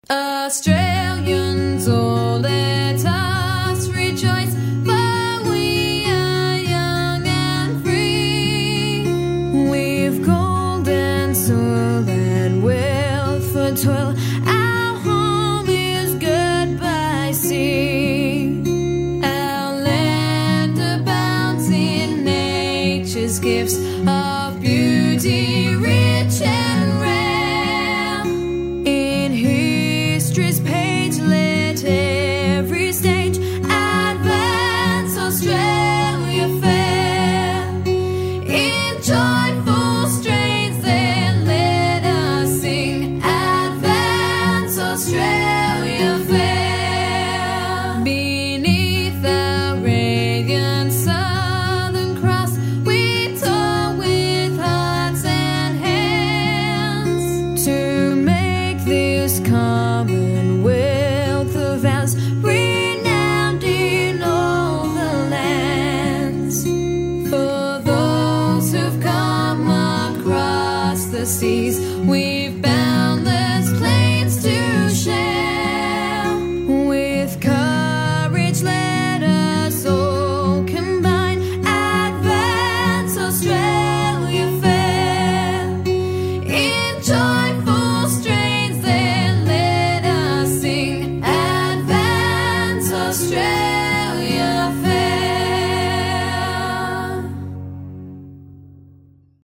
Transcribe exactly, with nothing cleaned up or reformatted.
Australians, all let us rejoice, for we are young and free. We've gold and soil and wealth for toil. Our home is good by sea. Our land abounds in nature's gifts of beauty, rich and rare. In history's page, let every stage advance Australia fair. In joyful strains, then let us sing, advance Australia fair. Beneath the radiant Southern Cross, we toil with hearts and hands to make this commonwealth of ours renowned in all the lands. For those who've come across the seas, we've bound